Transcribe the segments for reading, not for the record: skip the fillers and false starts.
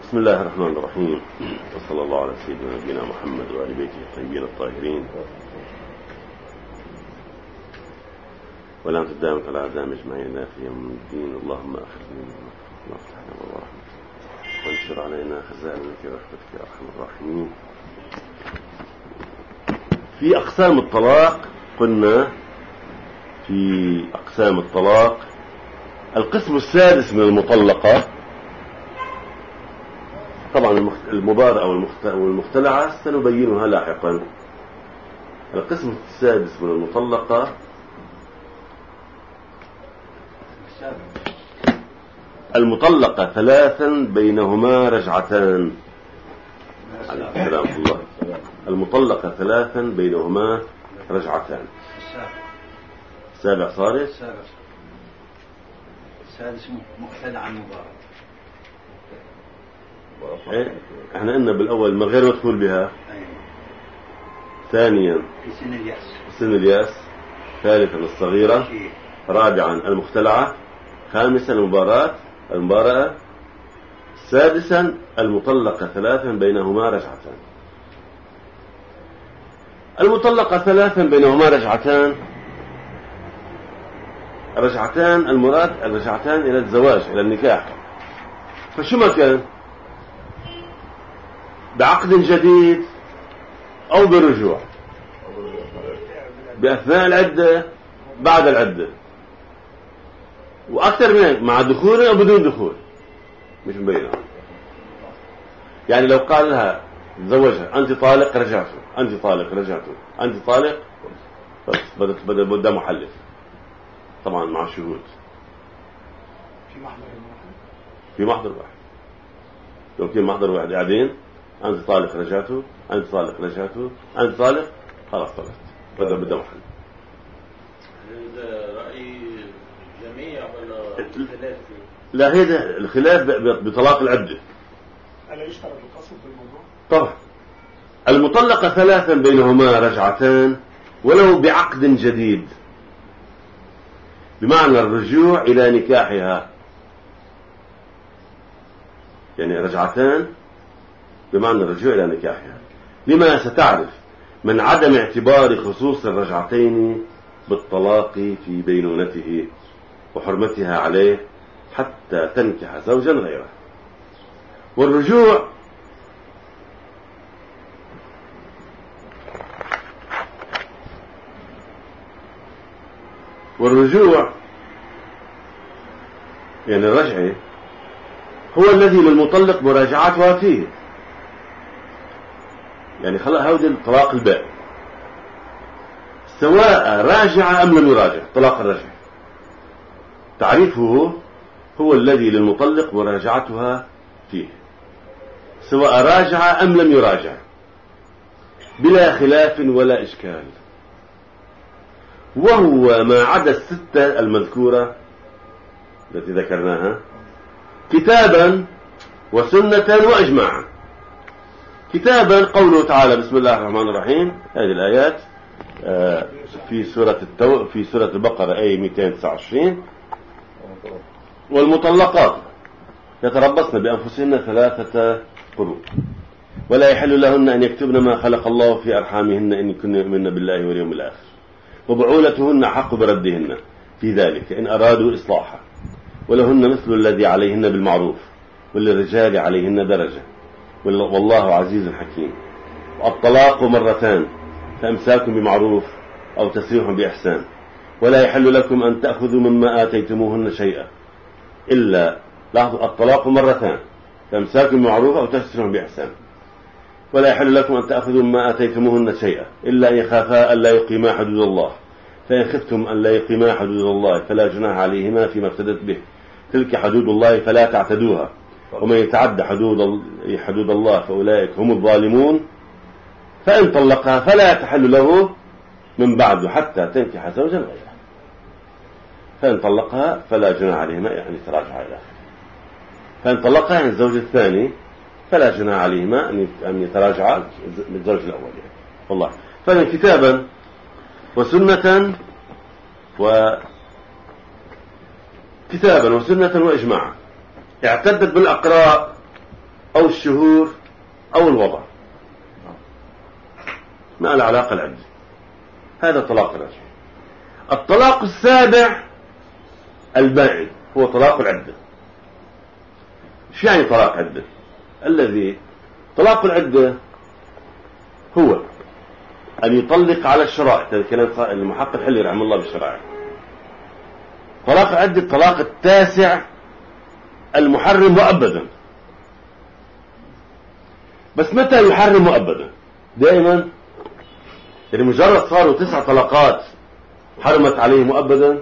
بسم الله الرحمن الرحيم، وصلى الله على سيدنا نبينا محمد وآل بيته الطيبين الطاهرين، ولا أنت الدائمة على أعدام أجمعين في يوم الدين. اللهم أخذنا وافتح لنا ورحمتك وانشر علينا خزائنك برحمتك يا أرحم الراحمين. في أقسام الطلاق قلنا في أقسام الطلاق القسم السادس من المطلقة، طبعا المبارأة والمختلعة سنبينها لاحقا. القسم السادس من المطلقة المطلقة ثلاثا بينهما رجعتان. السلام الله. المطلقة ثلاثا بينهما رجعتان. السابع صارت السادس مختلعة مبارك. احنا قلنا بالاول من غير مدخول بها. ثانيا في سن اليأس. سن اليأس. ثالثا الصغيرة. رابعا المختلعة. خامسا المبارأة. سادسا المطلقة ثلاثا بينهما رجعتان. المطلقة ثلاثا بينهما رجعتان المراد الرجعتان إلى الزواج إلى النكاح. فشو ما كان بعقد جديد أو برجوع، بأثناء العدة، بعد العدة، وأكثر من هيك، مع دخول أو بدون دخول، مش مبينة. يعني لو قال لها تزوجها أنت طالق رجعته، أنت طالق رجعته، أنت طالق، بدأ محلف طبعا مع شهود في محضر واحد. لو كان محضر واحد قاعدين أنت طالق رجعته، أنت طالق رجعته، أنت طالق، خلاص طلقت، بدأ محل. هذا رأي جميع ولا خلاف؟ لا، هذا الخلاف بطلاق العدة. ألا يشترط القصد في الموضوع؟ طبعا. المطلقة ثلاثا بينهما رجعتان ولو بعقد جديد، بمعنى الرجوع إلى نكاحها. يعني رجعتان بمعنى الرجوع إلى نكاحها. لما ستعرف من عدم اعتبار خصوص الرجعتين بالطلاق في بينونته وحرمتها عليه حتى تنكح زوجا غيره. والرجوع يعني الرجعة هو الذي للمطلق مراجعتها فيه. يعني خلق هذا الطلاق البائن، سواء راجع أم لم يراجع. طلاق الرجع تعريفه هو الذي للمطلق مراجعتها فيه، سواء راجع أم لم يراجع، بلا خلاف ولا إشكال. وهو ما عدا الستة المذكورة التي ذكرناها كتابا وسنة وإجماعا. كتابا قوله تعالى بسم الله الرحمن الرحيم، هذه الآيات في سورة البقرة آية 229. والمطلقات يتربصن بأنفسهن 3 قروء ولا يحل لهن أن يكتبن ما خلق الله في أرحامهن إن كن يؤمن بالله واليوم الآخر وبعولتهن حق بردهن في ذلك إن أرادوا إصلاحا ولهن مثل الذي عليهن بالمعروف وللرجال عليهن درجة والله عزيز حكيم. الطلاق مرتان، فإمساك بمعروف أو تسريح بإحسان. ولا يحل لكم أن تأخذوا مما آتيتموهن شيئا إلا، لاحظوا، الطلاق مرتان، فإمساك بمعروف أو تسريح بإحسان. ولا يحل لكم أن تأخذوا مما آتيتموهن شيئا إلا أن يخافا ألا يقيما حدود الله، فإن خفتم أن لا يقيما حدود الله فلا جناح عليهما فيما افتدت به، تلك حدود الله فلا تعتدوها، ومن يتعد حدود الله فأولئك هم الظالمون. فإن طلقها فلا تحل له من بعد حتى تنكح زوجا غيره. فإن طلقها فلا جناح عليهما، يعني تراجع إلى آخره. فإن طلقها يعني الزوج الثاني فلا جناح عليهما أن يتراجعا للزوج الأول يعني. والله. فإن كتابا وسنة وإجماعا اعتدت بالأقراء أو الشهور أو الوضع، ما له علاقة العدة. هذا طلاق الرجعي. الطلاق السابع البائن هو طلاق العدة. شو يعني طلاق عدة؟ الذي طلاق العدة هو أن يطلق على الشرائط. هذا كلام المحقق الحلي رحمه الله بالشرائع. طلاق العدة الطلاق التاسع المحرم مؤبدا. بس متى يحرم مؤبدا؟ دائما، يعني مجرد صاروا 9 طلقات حرمت عليه مؤبدا.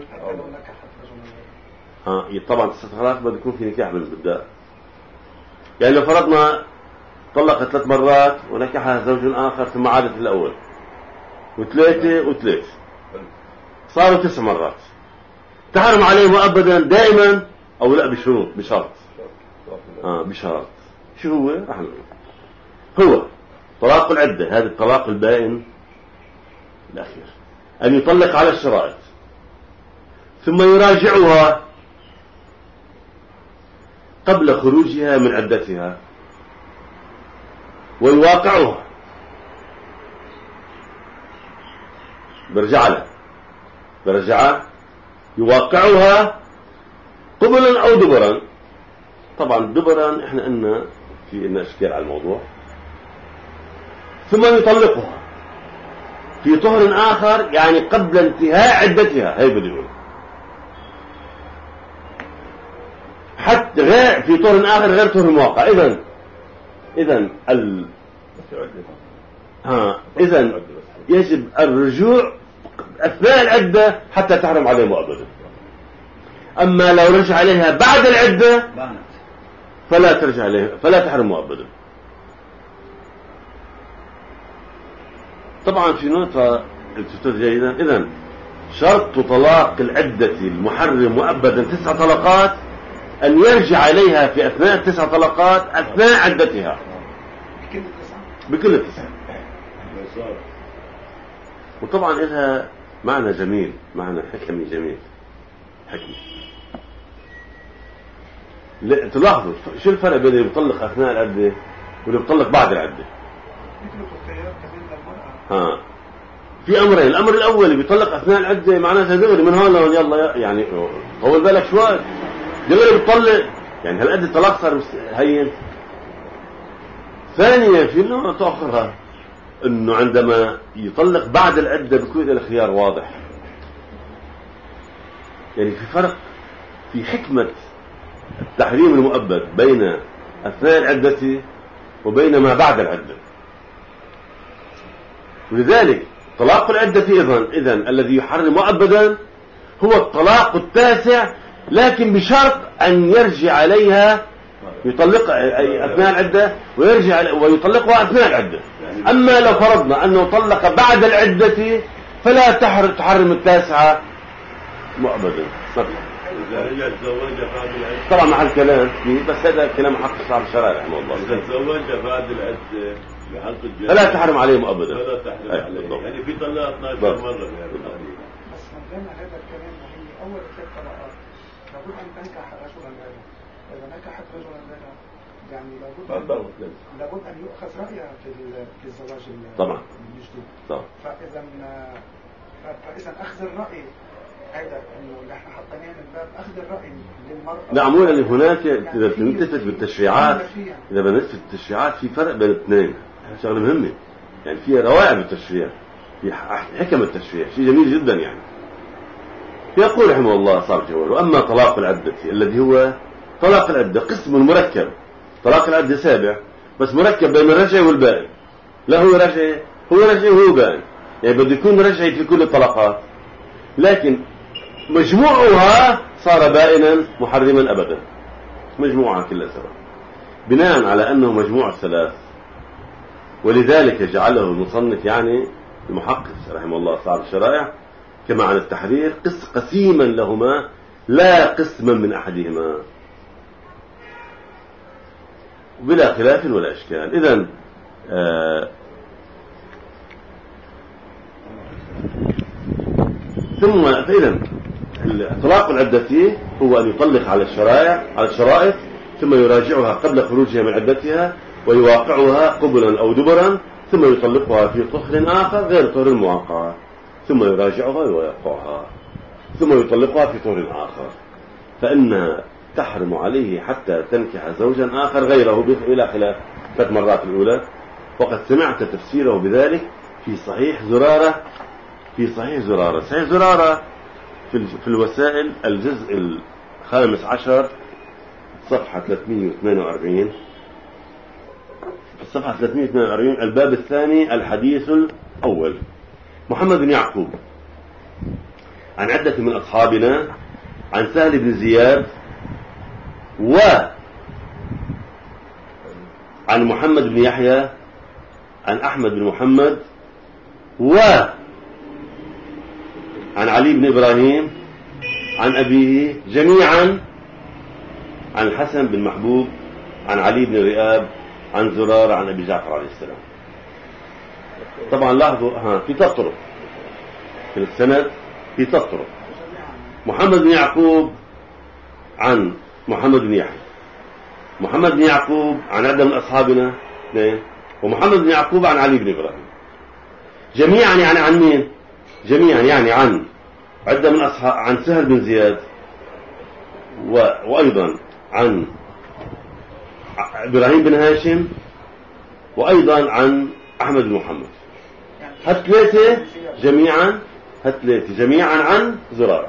طبعا 9 طلقات بده يكون في نكاح بالبداية. يعني لو فرضنا طلقت 3 مرات ونكحها زوج آخر ثم عادت الأول و3 صاروا 9 مرات، تحرم عليه مؤبدا دائما أو لا بشروط بشرط. بشرط. شو هو؟ راح نقول هو طلاق العدة. هذا الطلاق البائن الأخير، أن يطلق على الشرائط ثم يراجعها قبل خروجها من عدتها ويواقعها. برجع يواقعها قبلا أو دبرا. طبعا دبرا احنا قلنا في إن اشكال على الموضوع. ثم يطلقها في طهر آخر، يعني قبل انتهاء عدتها. هي بدي يقول حتى غير في طهر آخر غير طهر المواقع. إذن يجب الرجوع أثناء العدة حتى تحرم عليه مؤبدا. أما لو رجع عليها بعد العدة فلا ترجع عليها، فلا تحرم مؤبدا. طبعا في نقطة جيدة. إذن شرط طلاق العدة المحرم مؤبدا 9 طلقات أن يرجع عليها في أثناء 9 طلقات أثناء عدتها بكل 9. وطبعا لها معنى جميل، معنى حكمي جميل، حكمي. تلاحظوا شو الفرق بين اللي بيطلق أثناء العدة واللي بيطلق بعد العدة؟ في أمرين. الأمر الأول اللي بيطلق أثناء العدة معناتها دغري من هون لهون، يلا يعني طول بالك شوي، دغري بيطلق، يعني هالقد الطلاق صار هين. ثانيا في نقطة أخرى، إنه عندما يطلق بعد العدة بيكون الخيار واضح. يعني في فرق في حكمة التحريم المؤبد بين أثناء العدة وبين ما بعد العدة. ولذلك طلاق العدة إذن الذي يحرم مؤبدا هو الطلاق التاسع، لكن بشرط أن يرجع عليها، يطلق أثناء العدة ويرجع ويطلقها أثناء العدة. أما لو فرضنا أنه طلق بعد العدة فلا تحرم التاسعة مؤبدا. إذا تزوج بعد العدة طبعا مع الكلام فيه، بس هذا كلام حق صاحب الشرائع رحمه الله. إذا تزوج بعد العدة بحلق الجنة فلا تحرم عليه مؤبدا. فلا تحرم عليه. يعني في طلاق 12 مرة بهذا الحديث. بس من ضمن هذا الكلام هي أول 3 طلقات لابد أن تنكح رجلا غيره. إذا نكحت رجلا غيره يعني لابد أن يؤخذ رأيها في الزواج طبعا الجديد. طبعا. فإذا أخذ الرأي هذا إنه نحن حطيناه من باب أخذ الرأي للمرأة. لا عموما هناك إذا بنلتفت بالتشريعات، إذا بنلتفت بالتشريعات في فرق بين الاثنين، شغلة مهمة. يعني في روائع بالتشريع، في حكم التشريع، شيء جميل جدا. يعني يقول رحمه الله صار جوال: وأما طلاق العدة الذي هو طلاق العدة قسم مركب. طلاق العدة 7 بس مركب بين الرجعي والبائن. لا هو رجعي وهو بائن، يعني بده يكون رجعي في كل الطلقات، لكن مجموعها صار بائنا محرما أبدا. مجموعها كلها سوا بناء على أنه مجموع 3. ولذلك جعله المصنف يعني المحقق رحمه الله صاحب الشرائع كما عن التحرير قسيما لهما لا قسما من أحدهما بلا خلاف ولا إشكال. إذن فإذا طلاق العدة فيه هو أن يطلق على الشرائط ثم يراجعها قبل خروجها من عدتها ويواقعها قبلا أو دبرا، ثم يطلقها في طهر آخر غير طهر المواقعة، ثم يراجعها ويوقعها، ثم يطلقها في طهر آخر، فإنها تحرم عليه حتى تنكح زوجا آخر غيره إلى خلاف 3 مرات الأولى. وقد سمعت تفسيره بذلك في صحيح زرارة. صحيح زرارة في الوسائل الجزء 15 صفحة 348. الصفحة 348 الباب الثاني الحديث الأول. محمد بن يعقوب عن عدة من أصحابنا عن سهل بن زياد وعن محمد بن يحيى عن أحمد بن محمد وعن علي بن إبراهيم عن أبيه جميعا عن الحسن بن محبوب عن علي بن رئاب عن زرار عن أبي جعفر عليه السلام. طبعا لاحظوا في تطرق في السند، في تطرق. محمد بن يعقوب عن محمد بن يحيى، محمد بن يعقوب عن عدة من أصحابنا 2، ومحمد بن يعقوب عن علي بن إبراهيم. جميعا يعني عن مين؟ جميعا يعني عن عدة من أصحاب، عن سهل بن زياد وأيضا عن إبراهيم بن هاشم وأيضا عن أحمد بن محمد. هالثلاثة جميعا عن زرارة.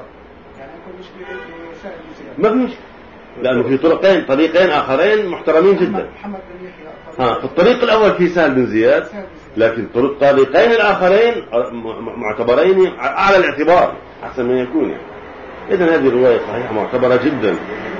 ما في مشكلة، لأنه في طريقين آخرين محترمين جدا. في الطريق الأول في سهل بن زياد، لكن الطريقين الآخرين معتبرين أعلى الاعتبار أحسن ما يكون يعني. إذن هذه الرواية صحيحة معتبرة جدا.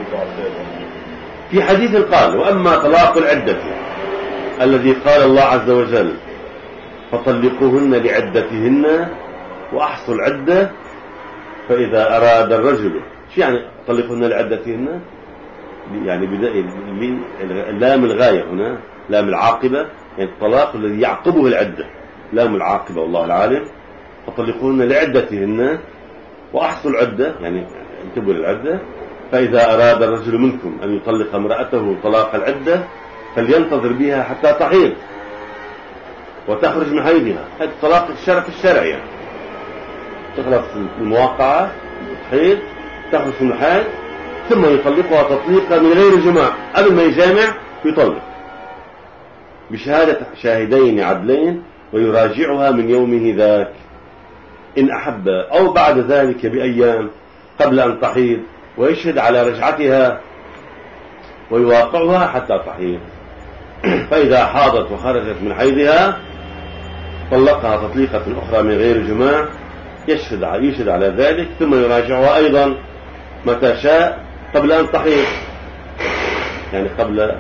في حديث قال: وأما طلاق العدة الذي قال الله عز وجل: فطلقوهن لعدتهن وأحصوا العدة، فإذا أراد الرجل، شو يعني طلقوهن لعدتهن؟ يعني لام الغاية هنا، لام العاقبة، يعني الطلاق الذي يعقبه العدة، لام العاقبة والله العالم. فطلقوهن لعدتهن وأحصوا العدة، يعني انتبهوا للعدة. فإذا أراد الرجل منكم أن يطلق امرأته طلاق العدة فلينتظر بها حتى تحيض وتخرج من حيضها. هذا الطلاق الشرعي يعني. تخلص المواقعة، تحيض، تخرج من الحيض، ثم يطلقها تطليقا من غير جماع. قبل ما يجامع يطلق بشهادة شاهدين عدلين ويراجعها من يومه ذاك إن أحب، أو بعد ذلك بأيام قبل أن تحيض، ويشهد على رجعتها ويواقعها حتى تحيض. فإذا حاضت وخرجت من حيضها طلقها تطليقة أخرى من غير جماع، يشهد على ذلك، ثم يراجعها أيضا متى شاء قبل أن تحيض، يعني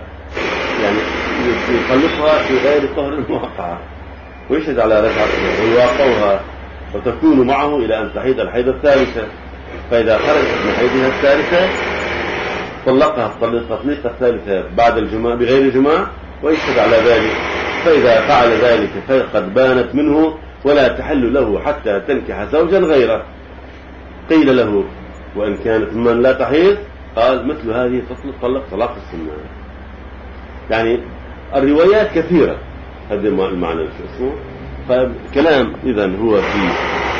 يطلقها في غير طهر المواقعة، ويشهد على رجعتها ويواقعها وتكون معه إلى أن تحيض الحيضة الثالثة. فإذا خرجت من حيضها الثالثة طلقها التطليقة الثالثة بعد الجماع بغير جماع، ويشهد على ذلك. فإذا فعل ذلك فقد بانت منه ولا تحل له حتى تنكح زوجا غيره. قيل له: وإن كانت ممن لا تحيض؟ قال: مثل هذه تطلق طلاق السنة. يعني الروايات كثيرة، هذا المعنى اسمه. فالكلام إذن هو في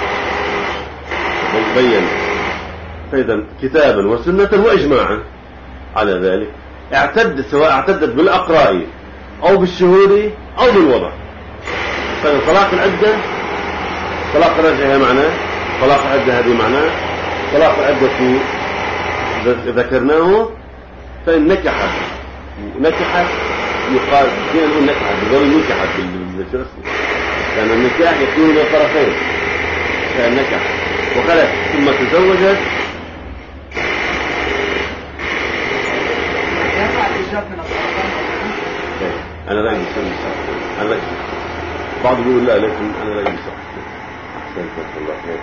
بين فإذا كتابا وسنة وإجماعا على ذلك، سواء اعتدت بالأقراء أو بالشهور أو بالوضع. فطلاق العدة، طلاق الرجعة معناه، طلاق العدة هذه معناه، طلاق العدة ذكرناه. فإن نكحت يقال فينا نقول نكحت، بضل نكحت بالجرس، لأن النكاح يكون للطرفين. فإن نكحت وخلت ثم تزوجت أنا رأيي أنا رأيي بعض يقول لا، لكن أنا رأيي صح. الله خير.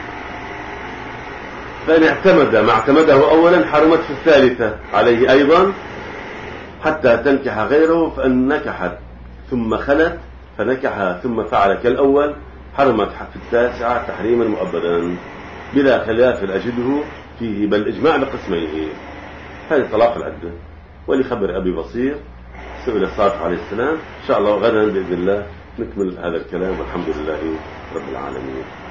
فإن اعتمد ما اعتمده أولا حرمت في الثالثة عليه أيضا حتى تنكح غيره. فإن نكحت ثم خلت فنكحها ثم فعل كالأول حرمت في التاسعة تحريما مؤبدا بلا خلاف أجده فيه، بل إجماع بقسميه. هذا طلاق العدة. ولخبر أبي بصير سئل الصادق عليه السلام. إن شاء الله غدا بإذن الله نكمل هذا الكلام، والحمد لله رب العالمين.